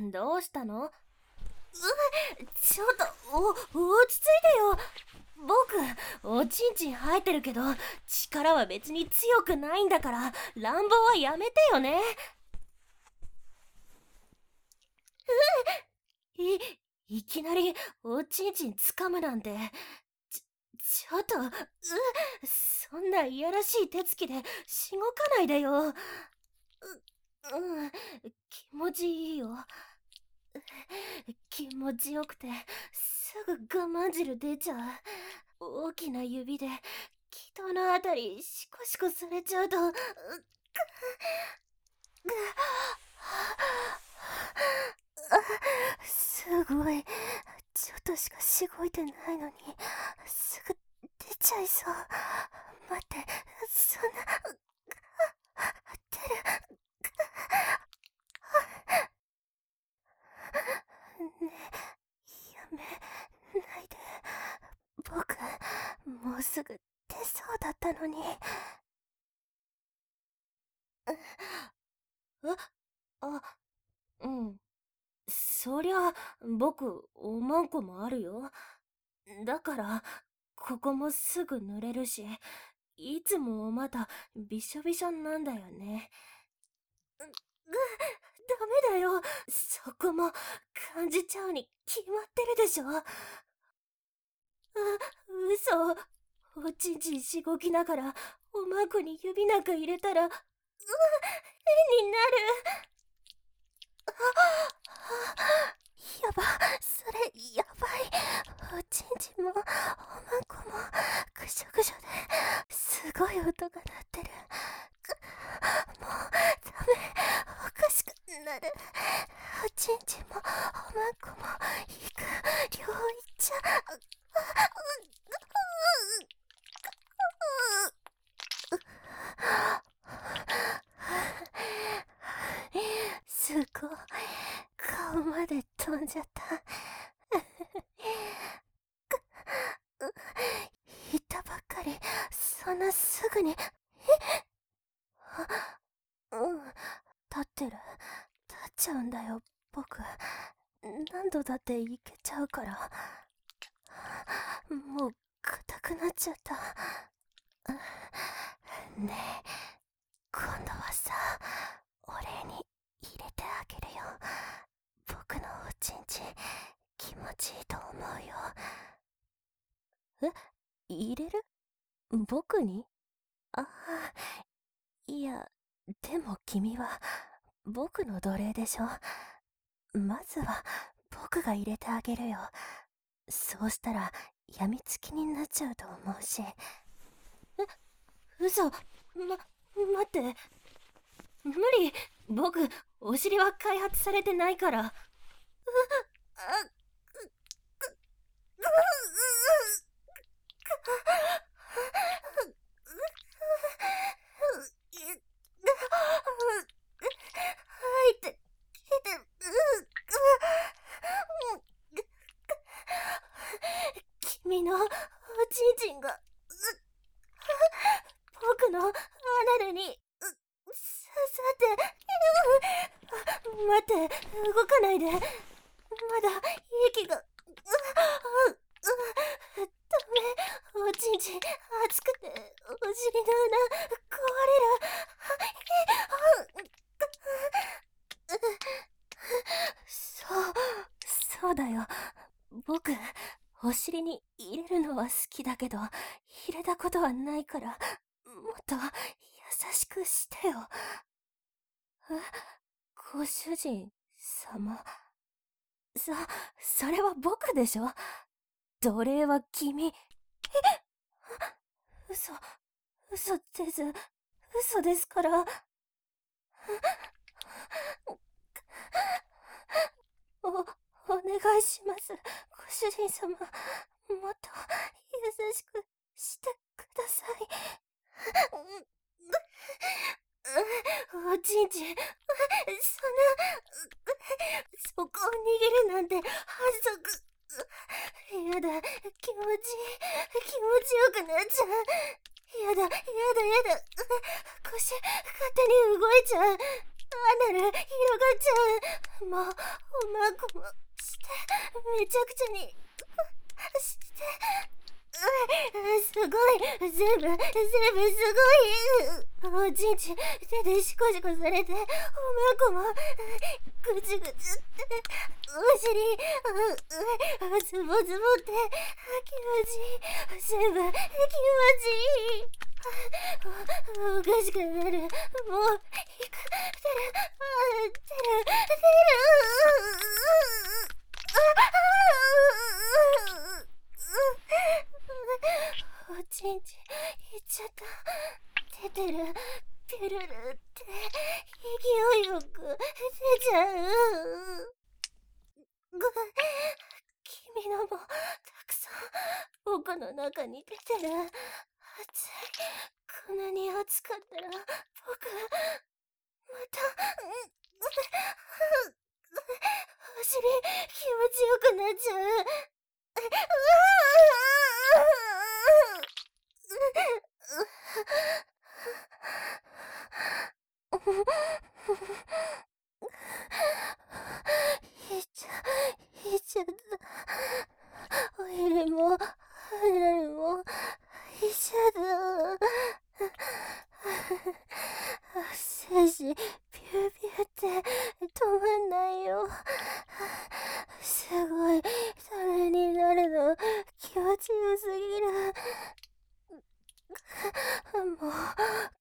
どうしたの？ちょっと、落ち着いてよ。僕、おちんちん生えてるけど、力は別に強くないんだから、乱暴はやめてよね。いきなりおちんちん掴むなんて、ちょっと、そんないやらしい手つきでしごかないでよ。気持ちいいよ。気持ちよくて、すぐ我慢汁出ちゃう。大きな指で、気筒のあたり、シコシコされちゃうと、すごい。ちょっとしかしごいてないのに、すぐ出ちゃいそう。待って、そんな、出る。ねえ、やめないで。僕、もうすぐ出そうだったのに。えあ、うん。そりゃ、僕、おまんこもあるよ。だから、ここもすぐ濡れるし、いつもまだびしょびしょなんだよね。ダメだよ。そこも感じちゃうに決まってるでしょ。嘘。おちんちんしごきながら、おまんこに指なんか入れたら、変になる。やば、それ、やばい。おちんちんも、おまんこも、ぐしょぐしょで、すごい音が鳴ってる。もう、ダメ、おかしくなる。おちんちんも、おまんこも、いく、両いっちゃ。すごい、顔まで飛んじゃった。言ったばっかり、そんなすぐに。うん、立ってる。立っちゃうんだよ、僕。何度だっていけちゃうから。もう、硬くなっちゃった。ねえ、今度はさ、お礼に入れてあげるよ。僕のおちんちん、気持ちいいと思うよ。入れる？僕に？ああ、いや、でも君は、僕の奴隷でしょ。まずは、僕が入れてあげるよ。そうしたら、やみつきになっちゃうと思うし。嘘。待って。無理。僕、お尻は開発されてないから。君のおちんちんが僕のアナルに刺さって。待って、動かないで。まだ息が。ダメ。おちんちん熱くてお尻の穴壊れる。そうだよ。僕、お尻に入れるのは好きだけど、入れたことはないから、もっと優しくしてよ。ご主人様。それは僕でしょ。奴隷は君。嘘、嘘です。嘘ですから。お願いします。ご主人様、もっと優しくしてください。おちんちん、そんな、そこを握るなんて反則。やだ、気持ちよくなっちゃう。やだ、腰、勝手に動いちゃう。 アナル広がっちゃう。もう、おまんこもして、めちゃくちゃにして、すごい、全部すごい。おちんち手でシコシコされて、おまんこもぐちぐちって、お尻ズボズボって気持ちいい。全部気持ちいい。おかしくなる。もう、いく、てる、おちんち、いっちゃった。出てる、ピュルルって勢いよく出ちゃう。君のもたくさん奥の中に出てる。熱い。こんなに熱かったら僕またお尻気持ちよくなっちゃう。いっちゃった。お尻もアナルもいっちゃった。精子ピューピューって止まんないよ。すごい誰になるの気持ちよすぎる。もう